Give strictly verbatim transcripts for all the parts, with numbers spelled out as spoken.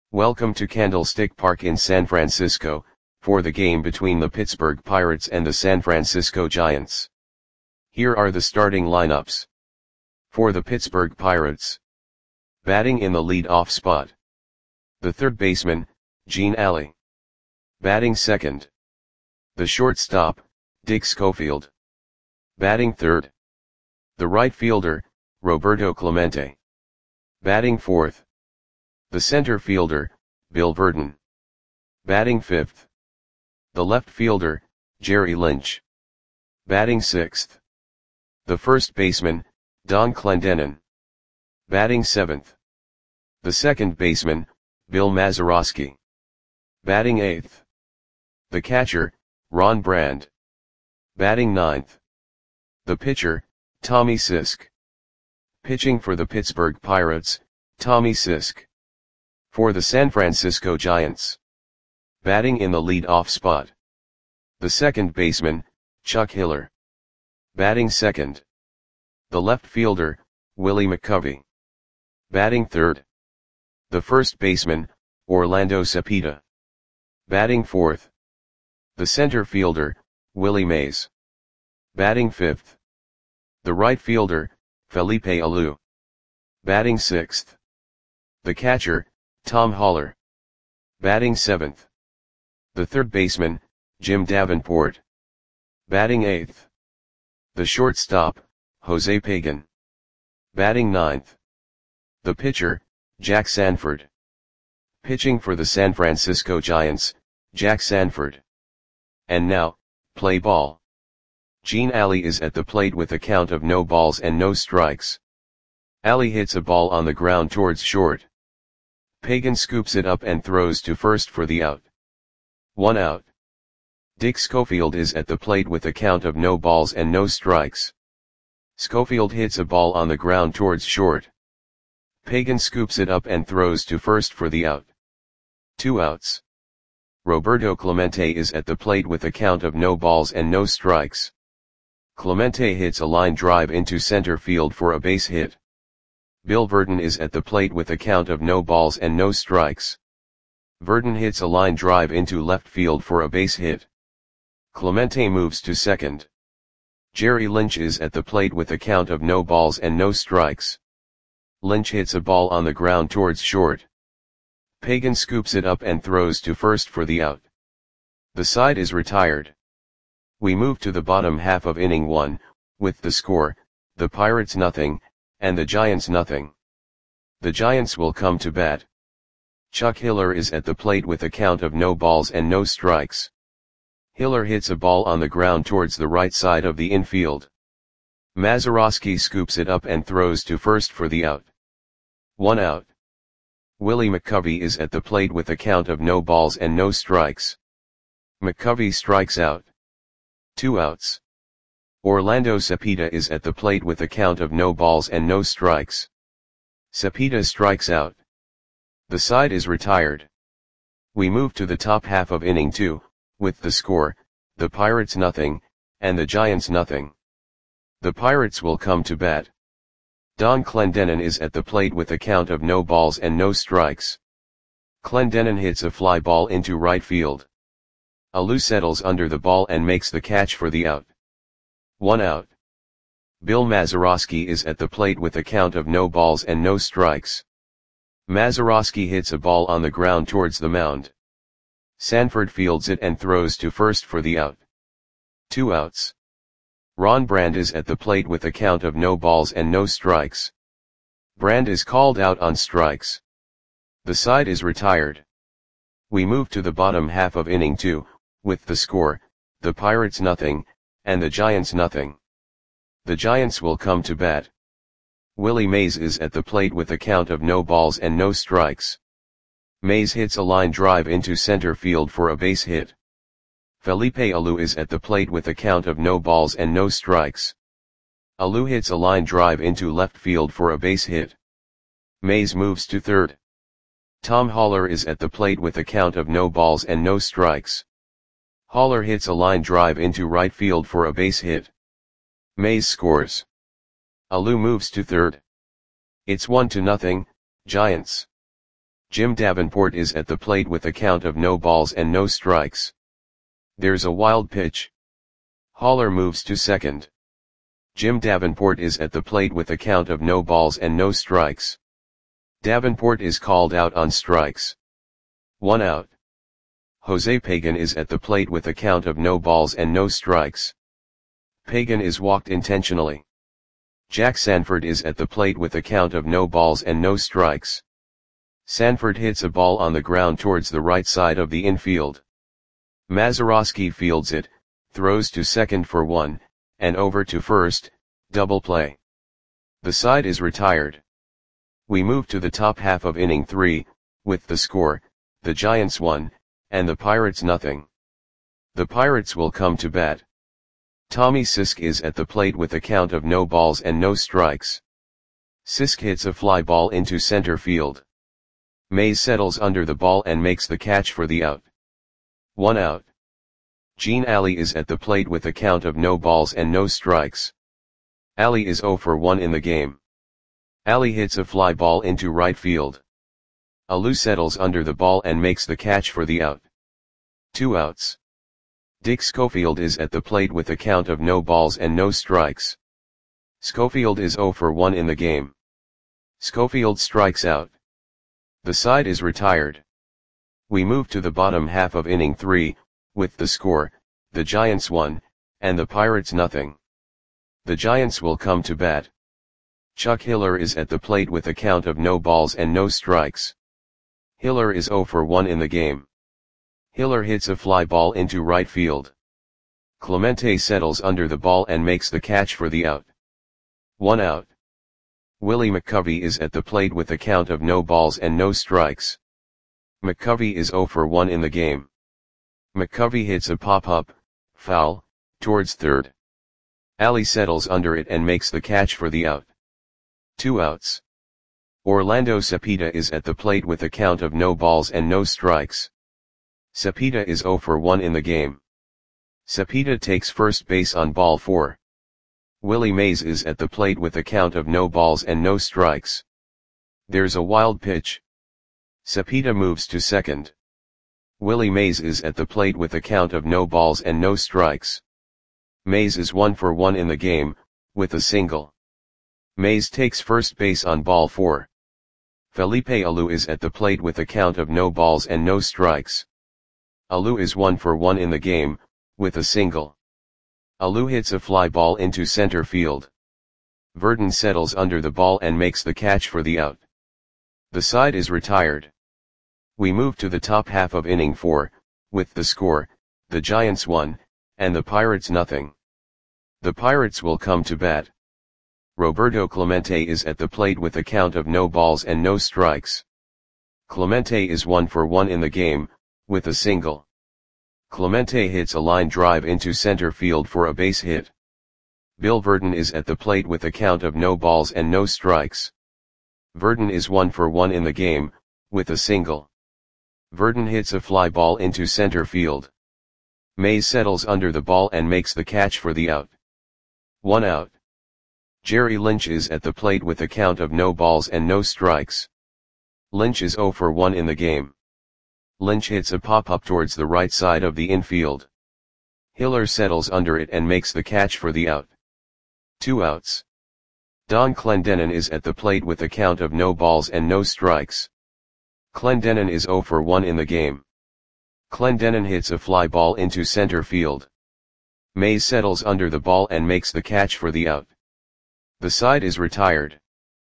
Welcome to Candlestick Park in San Francisco, for the game between the Pittsburgh Pirates and the San Francisco Giants. Here are the starting lineups. For the Pittsburgh Pirates. Batting in the lead-off spot. The third baseman, Gene Alley. Batting second. The shortstop, Dick Schofield. Batting third. The right fielder, Roberto Clemente. Batting fourth. The center fielder, Bill Virdon. Batting fifth. The left fielder, Jerry Lynch. Batting sixth. The first baseman, Don Clendenon. Batting seventh. The second baseman, Bill Mazeroski. Batting eighth. The catcher, Ron Brand. Batting ninth. The pitcher, Tommy Sisk. Pitching for the Pittsburgh Pirates, Tommy Sisk. For the San Francisco Giants. Batting in the lead-off spot. The second baseman, Chuck Hiller. Batting second. The left fielder, Willie McCovey. Batting third. The first baseman, Orlando Cepeda. Batting fourth. The center fielder, Willie Mays. Batting fifth. The right fielder, Felipe Alou. Batting sixth. The catcher, Tom Haller. Batting seventh. The third baseman, Jim Davenport. Batting eighth. The shortstop, Jose Pagan. Batting ninth. The pitcher, Jack Sanford. Pitching for the San Francisco Giants, Jack Sanford. And now, play ball. Gene Alley is at the plate with a count of no balls and no strikes. Alley hits a ball on the ground towards short. Pagan scoops it up and throws to first for the out. One out. Dick Schofield is at the plate with a count of no balls and no strikes. Schofield hits a ball on the ground towards short. Pagan scoops it up and throws to first for the out. Two outs. Roberto Clemente is at the plate with a count of no balls and no strikes. Clemente hits a line drive into center field for a base hit. Bill Virdon is at the plate with a count of no balls and no strikes. Virdon hits a line drive into left field for a base hit. Clemente moves to second. Jerry Lynch is at the plate with a count of no balls and no strikes. Lynch hits a ball on the ground towards short. Pagan scoops it up and throws to first for the out. The side is retired. We move to the bottom half of inning one, with the score, the Pirates nothing, and the Giants nothing. The Giants will come to bat. Chuck Hiller is at the plate with a count of no balls and no strikes. Hiller hits a ball on the ground towards the right side of the infield. Mazeroski scoops it up and throws to first for the out. One out. Willie McCovey is at the plate with a count of no balls and no strikes. McCovey strikes out. Two outs. Orlando Cepeda is at the plate with a count of no balls and no strikes. Cepeda strikes out. The side is retired. We move to the top half of inning two, with the score, the Pirates nothing, and the Giants nothing. The Pirates will come to bat. Don Clendenon is at the plate with a count of no balls and no strikes. Clendenon hits a fly ball into right field. Alou settles under the ball and makes the catch for the out. One out. Bill Mazeroski is at the plate with a count of no balls and no strikes. Mazeroski hits a ball on the ground towards the mound. Sanford fields it and throws to first for the out. Two outs. Ron Brand is at the plate with a count of no balls and no strikes. Brand is called out on strikes. The side is retired. We move to the bottom half of inning two, with the score, the Pirates nothing, and the Giants nothing. The Giants will come to bat. Willie Mays is at the plate with a count of no balls and no strikes. Mays hits a line drive into center field for a base hit. Felipe Alou is at the plate with a count of no balls and no strikes. Alou hits a line drive into left field for a base hit. Mays moves to third. Tom Haller is at the plate with a count of no balls and no strikes. Haller hits a line drive into right field for a base hit. Mays scores. Alou moves to third. It's one to nothing, Giants. Jim Davenport is at the plate with a count of no balls and no strikes. There's a wild pitch. Haller moves to second. Jim Davenport is at the plate with a count of no balls and no strikes. Davenport is called out on strikes. One out. Jose Pagan is at the plate with a count of no balls and no strikes. Pagan is walked intentionally. Jack Sanford is at the plate with a count of no balls and no strikes. Sanford hits a ball on the ground towards the right side of the infield. Mazeroski fields it, throws to second for one, and over to first, double play. The side is retired. We move to the top half of inning three, with the score, the Giants one, and the Pirates nothing. The Pirates will come to bat. Tommy Sisk is at the plate with a count of no balls and no strikes. Sisk hits a fly ball into center field. Mays settles under the ball and makes the catch for the out. One out. Gene Alley is at the plate with a count of no balls and no strikes. Alley is oh for one in the game. Alley hits a fly ball into right field. Alou settles under the ball and makes the catch for the out. Two outs. Dick Schofield is at the plate with a count of no balls and no strikes. Schofield is oh for one in the game. Schofield strikes out. The side is retired. We move to the bottom half of inning three, with the score, the Giants one, and the Pirates nothing. The Giants will come to bat. Chuck Hiller is at the plate with a count of no balls and no strikes. Hiller is oh for one in the game. Hiller hits a fly ball into right field. Clemente settles under the ball and makes the catch for the out. One out. Willie McCovey is at the plate with a count of no balls and no strikes. McCovey is oh for one in the game. McCovey hits a pop-up, foul, towards third. Alley settles under it and makes the catch for the out. Two outs. Orlando Cepeda is at the plate with a count of no balls and no strikes. Cepeda is oh for one in the game. Cepeda takes first base on ball four. Willie Mays is at the plate with a count of no balls and no strikes. There's a wild pitch. Cepeda moves to second. Willie Mays is at the plate with a count of no balls and no strikes. Mays is one for one in the game, with a single. Mays takes first base on ball four. Felipe Alou is at the plate with a count of no balls and no strikes. Alou is one for one in the game, with a single. Alou hits a fly ball into center field. Verdon settles under the ball and makes the catch for the out. The side is retired. We move to the top half of inning four, with the score, the Giants one, and the Pirates nothing. The Pirates will come to bat. Roberto Clemente is at the plate with a count of no balls and no strikes. Clemente is one for one in the game, with a single. Clemente hits a line drive into center field for a base hit. Bill Verdon is at the plate with a count of no balls and no strikes. Verdon is one for one in the game, with a single. Verdon hits a fly ball into center field. Mays settles under the ball and makes the catch for the out. One out. Jerry Lynch is at the plate with a count of no balls and no strikes. Lynch is oh for one in the game. Lynch hits a pop-up towards the right side of the infield. Hiller settles under it and makes the catch for the out. Two outs. Don Clendenon is at the plate with a count of no balls and no strikes. Clendenon is oh for one in the game. Clendenon hits a fly ball into center field. Mays settles under the ball and makes the catch for the out. The side is retired.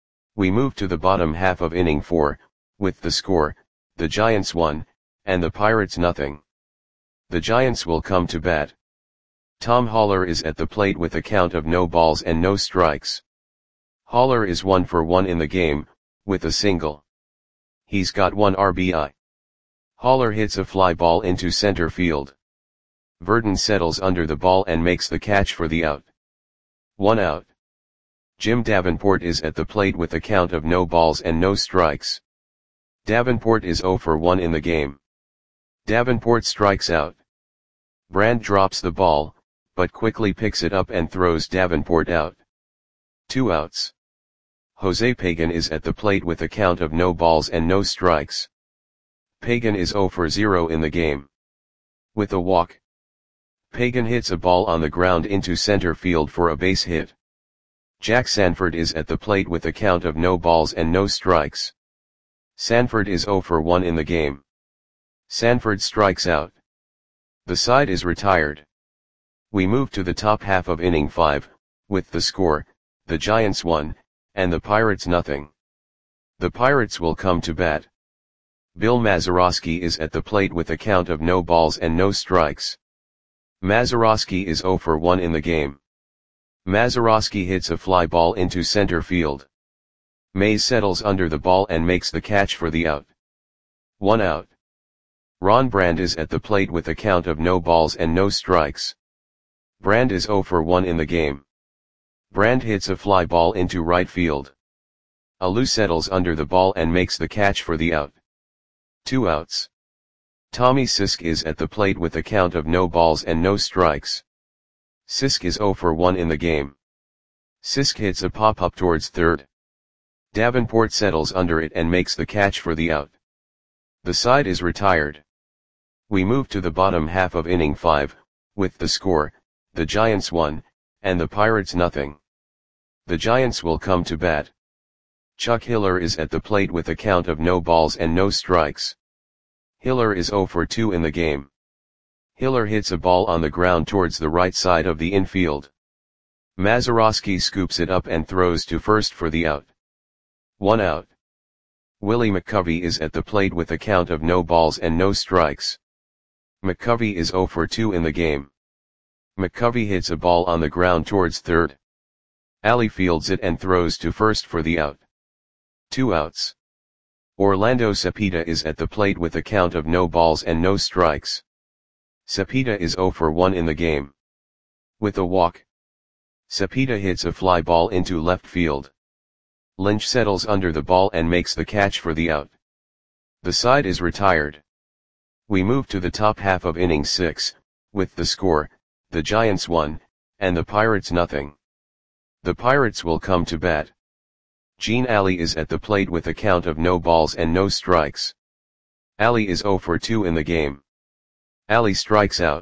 We move to the bottom half of inning four, with the score, the Giants one, and the Pirates nothing. The Giants will come to bat. Tom Haller is at the plate with a count of no balls and no strikes. Haller is one for one in the game, with a single. He's got one R B I. Haller hits a fly ball into center field. Verdon settles under the ball and makes the catch for the out. One out. Jim Davenport is at the plate with a count of no balls and no strikes. Davenport is oh for one in the game. Davenport strikes out. Brand drops the ball, but quickly picks it up and throws Davenport out. Two outs. Jose Pagan is at the plate with a count of no balls and no strikes. Pagan is zero for zero in the game. With a walk, Pagan hits a ball on the ground into center field for a base hit. Jack Sanford is at the plate with a count of no balls and no strikes. Sanford is zero for one in the game. Sanford strikes out. The side is retired. We move to the top half of inning five, with the score, the Giants one, and the Pirates nothing. The Pirates will come to bat. Bill Mazeroski is at the plate with a count of no balls and no strikes. Mazeroski is zero for one in the game. Mazeroski hits a fly ball into center field. Mays settles under the ball and makes the catch for the out. One out. Ron Brand is at the plate with a count of no balls and no strikes. Brand is zero for one in the game. Brand hits a fly ball into right field. Alou settles under the ball and makes the catch for the out. Two outs. Tommy Sisk is at the plate with a count of no balls and no strikes. Sisk is zero for one in the game. Sisk hits a pop-up towards third. Davenport settles under it and makes the catch for the out. The side is retired. We move to the bottom half of inning five, with the score, the Giants one, and the Pirates nothing. The Giants will come to bat. Chuck Hiller is at the plate with a count of no balls and no strikes. Hiller is zero for two in the game. Hiller hits a ball on the ground towards the right side of the infield. Mazeroski scoops it up and throws to first for the out. One out. Willie McCovey is at the plate with a count of no balls and no strikes. McCovey is zero for two in the game. McCovey hits a ball on the ground towards third. Alley fields it and throws to first for the out. Two outs. Orlando Cepeda is at the plate with a count of no balls and no strikes. Cepeda is zero for one in the game. With a walk, Cepeda hits a fly ball into left field. Lynch settles under the ball and makes the catch for the out. The side is retired. We move to the top half of inning six, with the score, the Giants one, and the Pirates nothing. The Pirates will come to bat. Gene Alley is at the plate with a count of no balls and no strikes. Alley is zero for two in the game. Alley strikes out.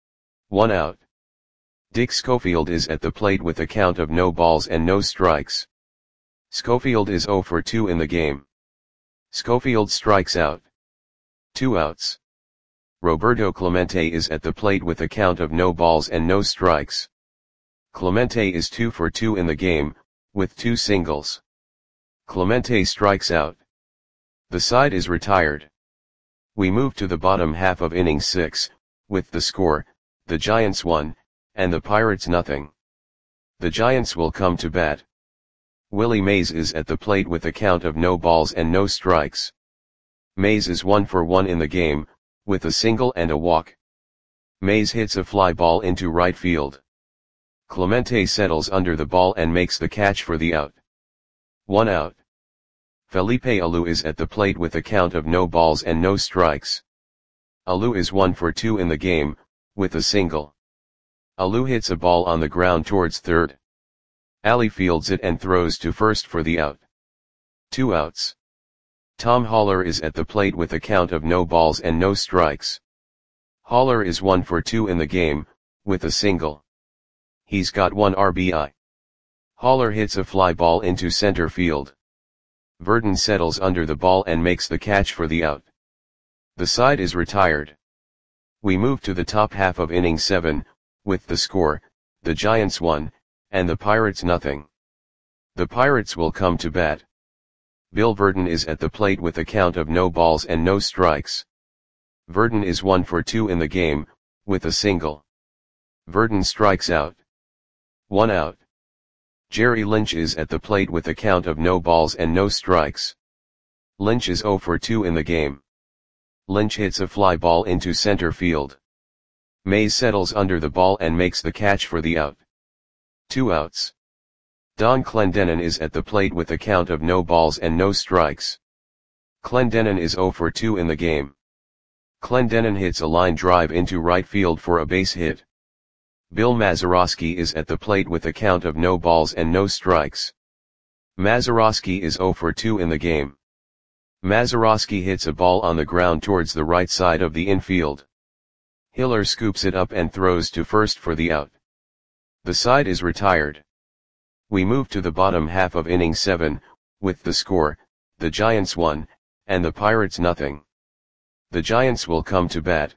One out. Dick Schofield is at the plate with a count of no balls and no strikes. Schofield is zero for two in the game. Schofield strikes out. Two outs. Roberto Clemente is at the plate with a count of no balls and no strikes. Clemente is two for two in the game, with two singles. Clemente strikes out. The side is retired. We move to the bottom half of inning six, with the score, the Giants one, and the Pirates nothing. The Giants will come to bat. Willie Mays is at the plate with a count of no balls and no strikes. Mays is one for one in the game, with a single and a walk. Mays hits a fly ball into right field. Clemente settles under the ball and makes the catch for the out. One out. Felipe Alou is at the plate with a count of no balls and no strikes. Alou is one for two in the game, with a single. Alou hits a ball on the ground towards third. Alley fields it and throws to first for the out. Two outs. Tom Haller is at the plate with a count of no balls and no strikes. Haller is one for two in the game, with a single. He's got one R B I. Haller hits a fly ball into center field. Verdon settles under the ball and makes the catch for the out. The side is retired. We move to the top half of inning seven, with the score, the Giants one, and the Pirates nothing. The Pirates will come to bat. Bill Verdon is at the plate with a count of no balls and no strikes. Verdon is one for two in the game, with a single. Verdon strikes out. One out. Jerry Lynch is at the plate with a count of no balls and no strikes. Lynch is zero for two in the game. Lynch hits a fly ball into center field. Mays settles under the ball and makes the catch for the out. Two outs. Don Clendenin is at the plate with a count of no balls and no strikes. Clendenin is zero for two in the game. Clendenin hits a line drive into right field for a base hit. Bill Mazeroski is at the plate with a count of no balls and no strikes. Mazeroski is zero for two in the game. Mazeroski hits a ball on the ground towards the right side of the infield. Hiller scoops it up and throws to first for the out. The side is retired. We move to the bottom half of inning seven, with the score, the Giants one, and the Pirates nothing. The Giants will come to bat.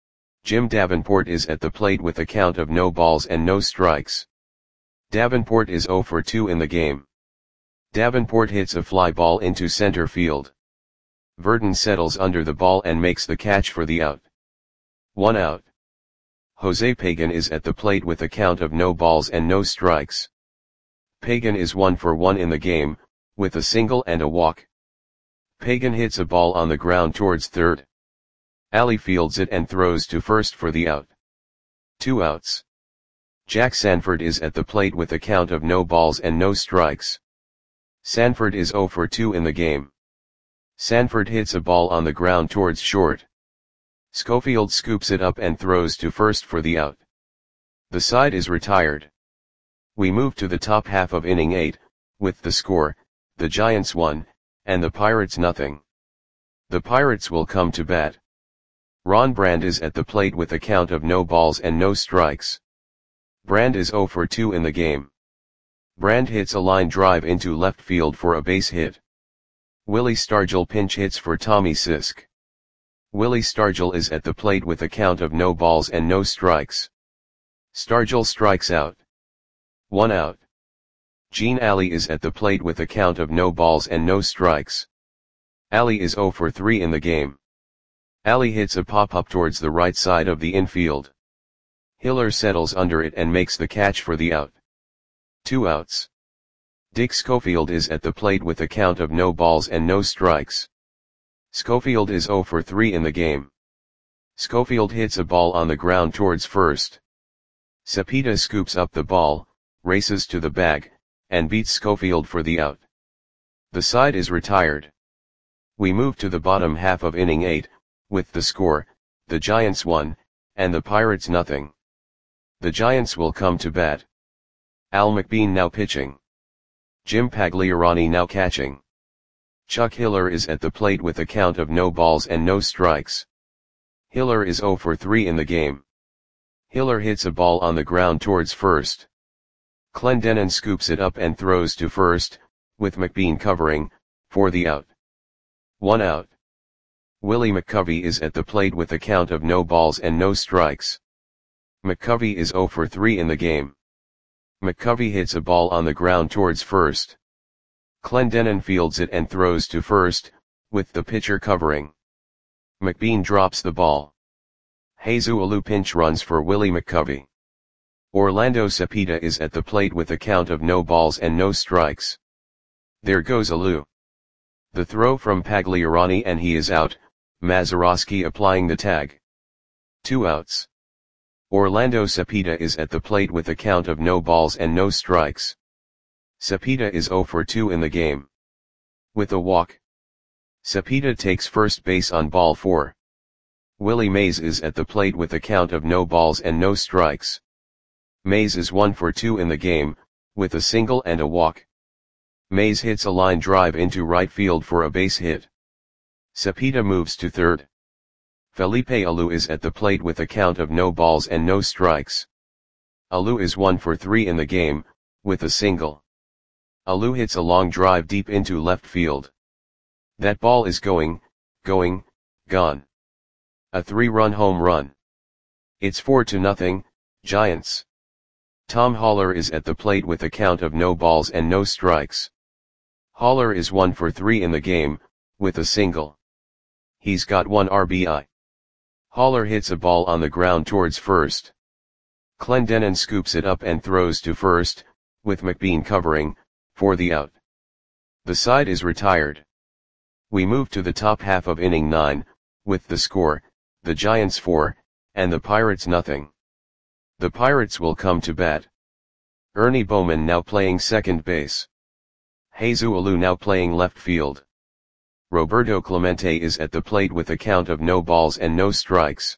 Jim Davenport is at the plate with a count of no balls and no strikes. Davenport is zero for two in the game. Davenport hits a fly ball into center field. Verdon settles under the ball and makes the catch for the out. One out. Jose Pagan is at the plate with a count of no balls and no strikes. Pagan is one for one in the game, with a single and a walk. Pagan hits a ball on the ground towards third. Ali fields it and throws to first for the out. Two outs. Jack Sanford is at the plate with a count of no balls and no strikes. Sanford is zero for two in the game. Sanford hits a ball on the ground towards short. Schofield scoops it up and throws to first for the out. The side is retired. We move to the top half of inning eight, with the score, the Giants one, and the Pirates nothing. The Pirates will come to bat. Ron Brand is at the plate with a count of no balls and no strikes. Brand is zero for two in the game. Brand hits a line drive into left field for a base hit. Willie Stargell pinch hits for Tommy Sisk. Willie Stargell is at the plate with a count of no balls and no strikes. Stargell strikes out. One out. Gene Alley is at the plate with a count of no balls and no strikes. Alley is zero for three in the game. Alley hits a pop-up towards the right side of the infield. Hiller settles under it and makes the catch for the out. Two outs. Dick Schofield is at the plate with a count of no balls and no strikes. Schofield is zero for three in the game. Schofield hits a ball on the ground towards first. Cepeda scoops up the ball, races to the bag, and beats Schofield for the out. The side is retired. We move to the bottom half of inning eight, with the score, the Giants one, and the Pirates nothing. The Giants will come to bat. Al McBean now pitching. Jim Pagliarani now catching. Chuck Hiller is at the plate with a count of no balls and no strikes. Hiller is zero for three in the game. Hiller hits a ball on the ground towards first. Clendenon scoops it up and throws to first, with McBean covering, for the out. One out. Willie McCovey is at the plate with a count of no balls and no strikes. McCovey is zero for three in the game. McCovey hits a ball on the ground towards first. Clendenon fields it and throws to first, with the pitcher covering. McBean drops the ball. Jesus Alou pinch runs for Willie McCovey. Orlando Cepeda is at the plate with a count of no balls and no strikes. There goes Alou. The throw from Pagliarani and he is out, Mazeroski applying the tag. Two outs. Orlando Cepeda is at the plate with a count of no balls and no strikes. Cepeda is zero for two in the game. With a walk. Cepeda takes first base on ball four. Willie Mays is at the plate with a count of no balls and no strikes. Mays is one for two in the game, with a single and a walk. Mays hits a line drive into right field for a base hit. Cepeda moves to third. Felipe Alou is at the plate with a count of no balls and no strikes. Alou is one for three in the game, with a single. Alou hits a long drive deep into left field. That ball is going, going, gone. A three-run home run. It's four to nothing, Giants. Tom Haller is at the plate with a count of no balls and no strikes. Haller is one for three in the game, with a single. He's got one R B I. Haller hits a ball on the ground towards first. Clendenon scoops it up and throws to first, with McBean covering, for the out. The side is retired. We move to the top half of inning nine, with the score, the Giants four, and the Pirates nothing. The Pirates will come to bat. Ernie Bowman now playing second base. Jesus Alou now playing left field. Roberto Clemente is at the plate with a count of no balls and no strikes.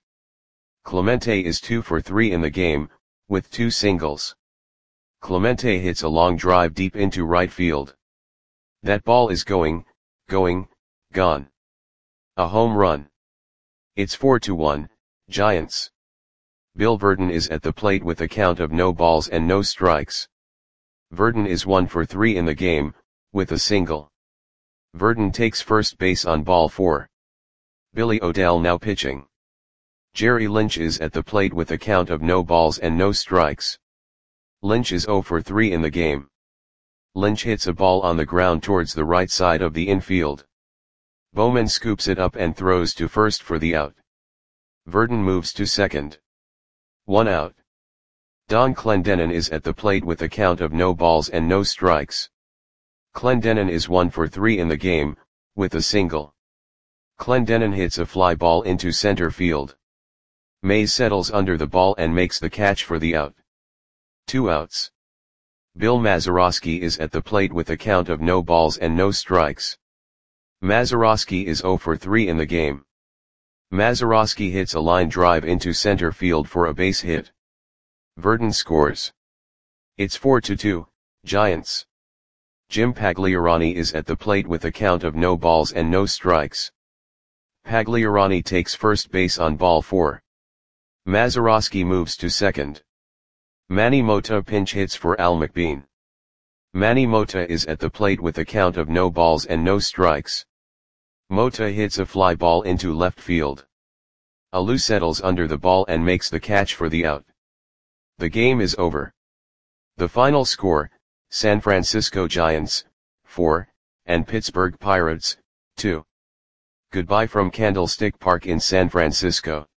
Clemente is two for three in the game, with two singles. Clemente hits a long drive deep into right field. That ball is going, going, gone. A home run. It's four to one, Giants. Bill Virdon is at the plate with a count of no balls and no strikes. Virdon is one for three in the game, with a single. Virdon takes first base on ball four. Billy O'Dell now pitching. Jerry Lynch is at the plate with a count of no balls and no strikes. Lynch is zero for three in the game. Lynch hits a ball on the ground towards the right side of the infield. Bowman scoops it up and throws to first for the out. Virdon moves to second. One out. Don Clendenon is at the plate with a count of no balls and no strikes. Clendenon is one for three in the game, with a single. Clendenon hits a fly ball into center field. Mays settles under the ball and makes the catch for the out. Two outs. Bill Mazeroski is at the plate with a count of no balls and no strikes. Mazeroski is zero for three in the game. Mazeroski hits a line drive into center field for a base hit. Virdon scores. It's four to two, Giants. Jim Pagliarani is at the plate with a count of no balls and no strikes. Pagliarani takes first base on ball four. Mazeroski moves to second. Manny Mota pinch hits for Al McBean. Manny Mota is at the plate with a count of no balls and no strikes. Mota hits a fly ball into left field. Alou settles under the ball and makes the catch for the out. The game is over. The final score, San Francisco Giants, four, and Pittsburgh Pirates, two. Goodbye from Candlestick Park in San Francisco.